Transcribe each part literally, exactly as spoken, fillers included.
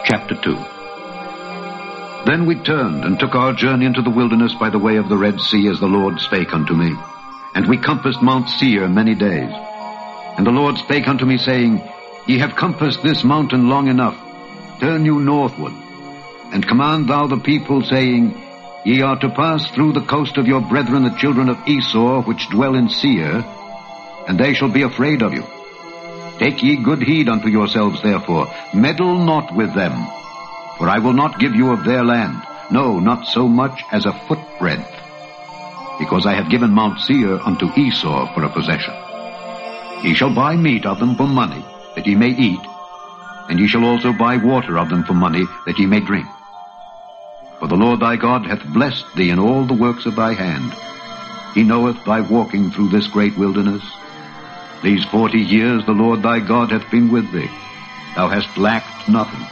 Chapter two. Then we turned and took our journey into the wilderness by the way of the Red Sea, as the Lord spake unto me. And we compassed Mount Seir many days. And the Lord spake unto me, saying, Ye have compassed this mountain long enough. Turn you northward, and command thou the people, saying, Ye are to pass through the coast of your brethren, the children of Esau, which dwell in Seir, and they shall be afraid of you. Take ye good heed unto yourselves, therefore. Meddle not with them, for I will not give you of their land, no, not so much as a foot breadth, because I have given Mount Seir unto Esau for a possession. Ye shall buy meat of them for money, that ye may eat, and ye shall also buy water of them for money, that ye may drink. For the Lord thy God hath blessed thee in all the works of thy hand. He knoweth thy walking through this great wilderness. These forty years the Lord thy God hath been with thee. Thou hast lacked nothing.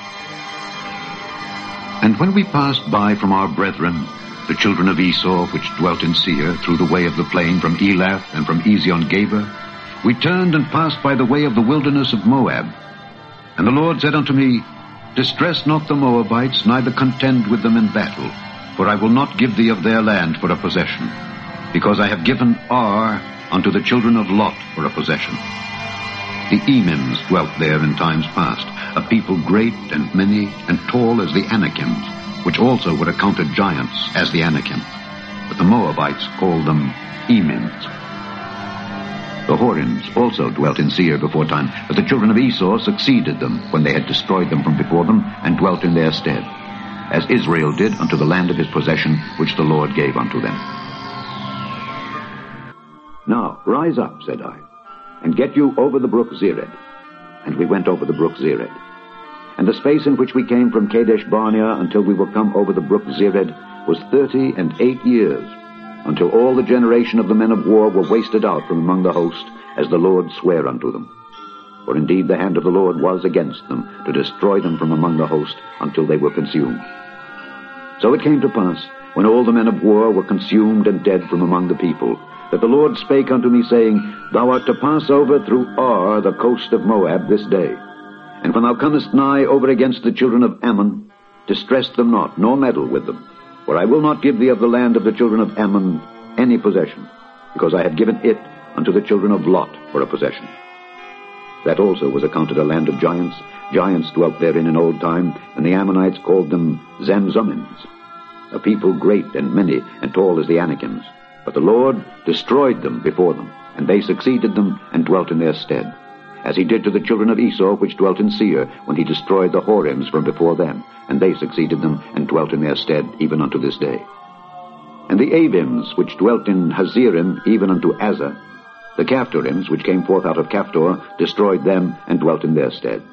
And when we passed by from our brethren, the children of Esau, which dwelt in Seir, through the way of the plain from Elath and from Ezion-Geber, we turned and passed by the way of the wilderness of Moab. And the Lord said unto me, Distress not the Moabites, neither contend with them in battle, for I will not give thee of their land for a possession, because I have given Ar unto the children of Lot for a possession. The Emims dwelt there in times past, a people great and many and tall as the Anakims, which also were accounted giants as the Anakim. But the Moabites called them Emims. The Horims also dwelt in Seir before time, but the children of Esau succeeded them when they had destroyed them from before them, and dwelt in their stead, as Israel did unto the land of his possession, which the Lord gave unto them. Now rise up, said I, and get you over the brook Zered. And we went over the brook Zered. And the space in which we came from Kadesh Barnea until we were come over the brook Zered was thirty and eight years, until all the generation of the men of war were wasted out from among the host, as the Lord sware unto them. For indeed the hand of the Lord was against them, to destroy them from among the host, until they were consumed. So it came to pass, when all the men of war were consumed and dead from among the people, that the Lord spake unto me, saying, Thou art to pass over through Ar, the coast of Moab, this day. And when thou comest nigh over against the children of Ammon, distress them not, nor meddle with them. For I will not give thee of the land of the children of Ammon any possession, because I have given it unto the children of Lot for a possession. That also was accounted a land of giants. Giants dwelt therein in old time, and the Ammonites called them Zamzummins, a people great and many and tall as the Anakims. But the Lord destroyed them before them, and they succeeded them and dwelt in their stead, as he did to the children of Esau which dwelt in Seir, when he destroyed the Horims from before them, and they succeeded them and dwelt in their stead even unto this day. And the Avims which dwelt in Hazerim even unto Azza, the Caphtorims which came forth out of Caphtor, destroyed them and dwelt in their stead.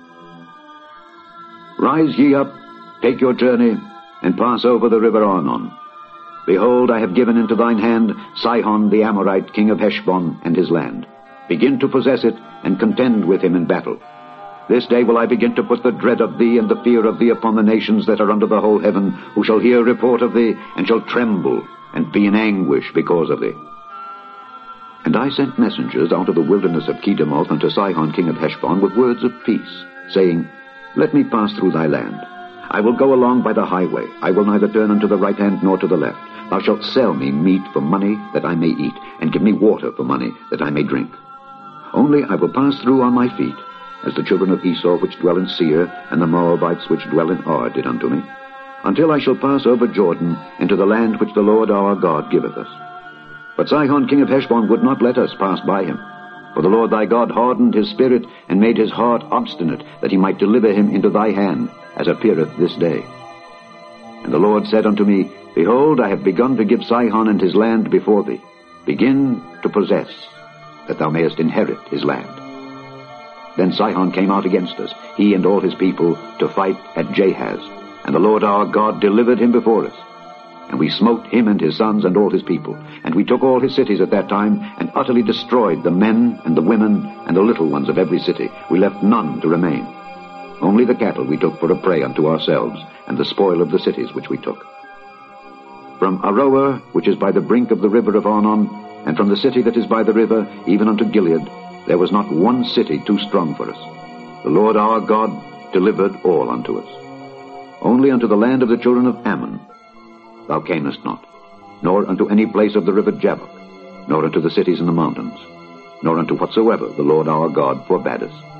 Rise ye up, take your journey, and pass over the river Arnon. Behold, I have given into thine hand Sihon the Amorite, king of Heshbon, and his land. Begin to possess it, and contend with him in battle. This day will I begin to put the dread of thee and the fear of thee upon the nations that are under the whole heaven, who shall hear report of thee, and shall tremble, and be in anguish because of thee. And I sent messengers out of the wilderness of Kedemoth unto Sihon king of Heshbon with words of peace, saying, Let me pass through thy land. I will go along by the highway. I will neither turn unto the right hand nor to the left. Thou shalt sell me meat for money that I may eat, and give me water for money that I may drink. Only I will pass through on my feet, as the children of Esau which dwell in Seir, and the Moabites which dwell in Ar did unto me, until I shall pass over Jordan into the land which the Lord our God giveth us. But Sihon king of Heshbon would not let us pass by him. For the Lord thy God hardened his spirit, and made his heart obstinate, that he might deliver him into thy hand, as appeareth this day. And the Lord said unto me, Behold, I have begun to give Sihon and his land before thee. Begin to possess, that thou mayest inherit his land. Then Sihon came out against us, he and all his people, to fight at Jahaz. And the Lord our God delivered him before us. And we smote him and his sons and all his people. And we took all his cities at that time, and utterly destroyed the men and the women and the little ones of every city. We left none to remain. Only the cattle we took for a prey unto ourselves, and the spoil of the cities which we took. From Aroer, which is by the brink of the river of Arnon, and from the city that is by the river, even unto Gilead, there was not one city too strong for us. The Lord our God delivered all unto us. Only unto the land of the children of Ammon thou camest not, nor unto any place of the river Jabbok, nor unto the cities in the mountains, nor unto whatsoever the Lord our God forbade us.